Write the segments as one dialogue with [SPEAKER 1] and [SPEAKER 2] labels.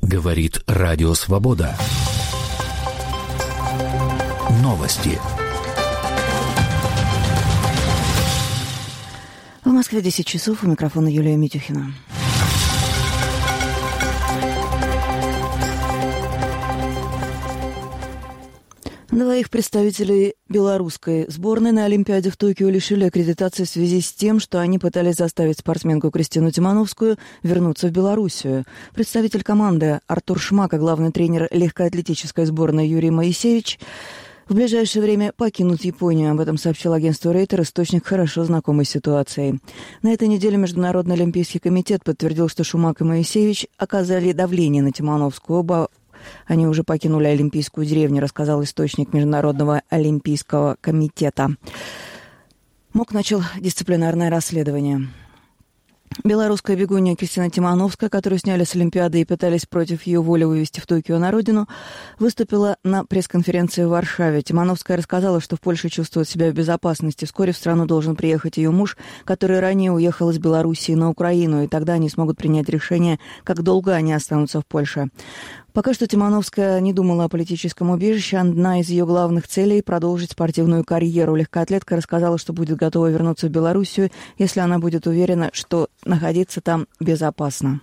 [SPEAKER 1] Говорит Радио Свобода. Новости.
[SPEAKER 2] В Москве 10 часов. У микрофона Юлия Митюхина. Двоих представителей белорусской сборной на Олимпиаде в Токио лишили аккредитации в связи с тем, что они пытались заставить спортсменку Кристину Тимановскую вернуться в Белоруссию. Представитель команды Артур Шмак и главный тренер легкоатлетической сборной Юрий Моисеевич в ближайшее время покинут Японию. Об этом сообщил агентству Рейтер, источник, хорошо знакомый с ситуацией. На этой неделе Международный олимпийский комитет подтвердил, что Шмак и Моисеевич оказали давление на Тимановскую. Оба они уже покинули Олимпийскую деревню, рассказал источник Международного олимпийского комитета. МОК начал дисциплинарное расследование. Белорусская бегунья Кристина Тимановская, которую сняли с Олимпиады и пытались против ее воли вывести в Токио на родину, выступила на пресс-конференции в Варшаве. Тимановская рассказала, что в Польше чувствует себя в безопасности. Вскоре в страну должен приехать ее муж, который ранее уехал из Белоруссии на Украину, и тогда они смогут принять решение, как долго они останутся в Польше. Пока что Тимановская не думала о политическом убежище. Одна из ее главных целей – продолжить спортивную карьеру. Легкоатлетка рассказала, что будет готова вернуться в Белоруссию, если она будет уверена, что находиться там безопасно.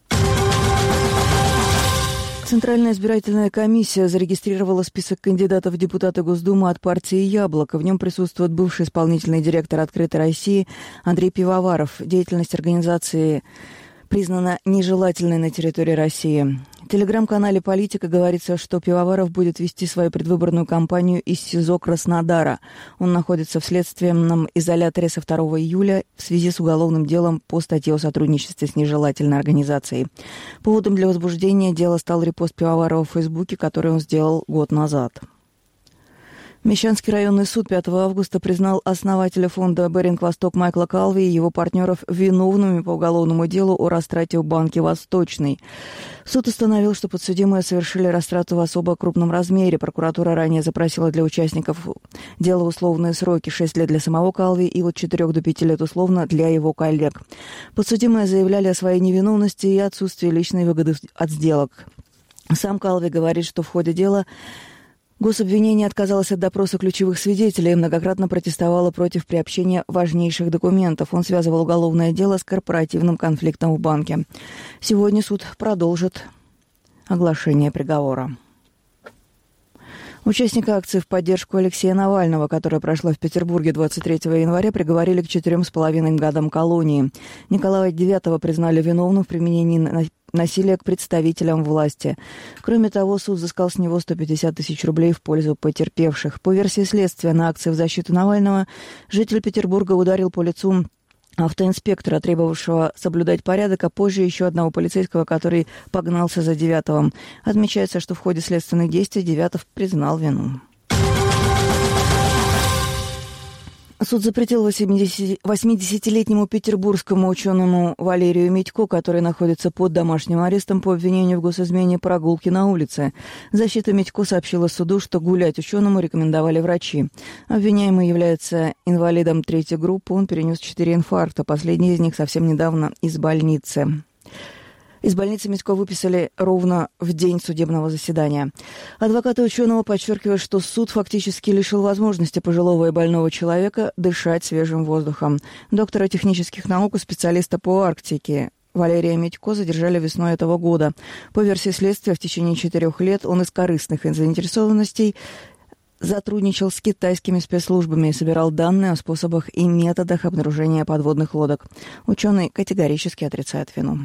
[SPEAKER 2] Центральная избирательная комиссия зарегистрировала список кандидатов в депутаты Госдумы от партии «Яблоко». В нем присутствует бывший исполнительный директор «Открытой России» Андрей Пивоваров. Деятельность организации признана нежелательной на территории России. В телеграм-канале «Политика» говорится, что Пивоваров будет вести свою предвыборную кампанию из СИЗО Краснодара. Он находится в следственном изоляторе со 2 июля в связи с уголовным делом по статье о сотрудничестве с нежелательной организацией. Поводом для возбуждения дела стал репост Пивоварова в Фейсбуке, который он сделал год назад. Мещанский районный суд 5 августа признал основателя фонда «Беринг-Восток» Майкла Калви и его партнеров виновными по уголовному делу о растрате в банке «Восточный». Суд установил, что подсудимые совершили растрату в особо крупном размере. Прокуратура ранее запросила для участников дела условные сроки: 6 лет для самого Калви и от 4 до 5 лет условно для его коллег. Подсудимые заявляли о своей невиновности и отсутствии личной выгоды от сделок. Сам Калви говорит, что в ходе дела гособвинение отказалось от допроса ключевых свидетелей и многократно протестовало против приобщения важнейших документов. Он связывал уголовное дело с корпоративным конфликтом в банке. Сегодня суд продолжит оглашение приговора. Участника акции в поддержку Алексея Навального, которая прошла в Петербурге 23 января, приговорили к 4,5 годам колонии. Николая IX признали виновным в применении насилия к представителям власти. Кроме того, суд взыскал с него 150 тысяч рублей в пользу потерпевших. По версии следствия, на акции в защиту Навального житель Петербурга ударил по лицу автоинспектора, требовавшего соблюдать порядок, а позже еще одного полицейского, который погнался за Девятовым. Отмечается, что в ходе следственных действий Девятов признал вину. Суд запретил 80-летнему петербургскому ученому Валерию Митько, который находится под домашним арестом по обвинению в госизмене, прогулки на улице. Защита Митько сообщила суду, что гулять ученому рекомендовали врачи. Обвиняемый является инвалидом 3-й группы. Он перенес 4 инфаркта, последний из них совсем недавно из больницы. Из больницы Митько выписали ровно в день судебного заседания. Адвокаты ученого подчеркивают, что суд фактически лишил возможности пожилого и больного человека дышать свежим воздухом. Доктора технических наук и специалиста по Арктике Валерия Митько задержали весной этого года. По версии следствия, в течение 4 лет он из корыстных заинтересованностей сотрудничал с китайскими спецслужбами и собирал данные о способах и методах обнаружения подводных лодок. Ученый категорически отрицает вину.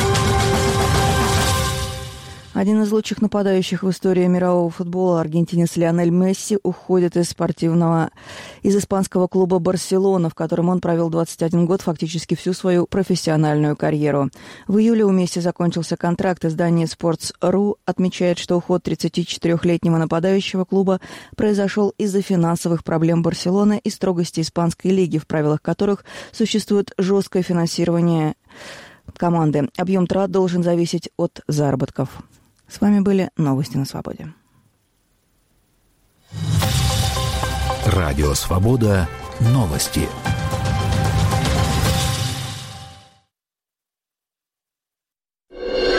[SPEAKER 2] Один из лучших нападающих в истории мирового футбола, аргентинец Лионель Месси, уходит из испанского клуба «Барселона», в котором он провел 21 год, фактически всю свою профессиональную карьеру. В июле у Месси закончился контракт. Издание Sports.ru отмечает, что уход 34-летнего нападающего клуба произошел из-за финансовых проблем Барселоны и строгости испанской лиги, в правилах которых существует жесткое финансирование команды. Объем трат должен зависеть от заработков. С вами были новости на Свободе.
[SPEAKER 1] Радио Свобода. Новости.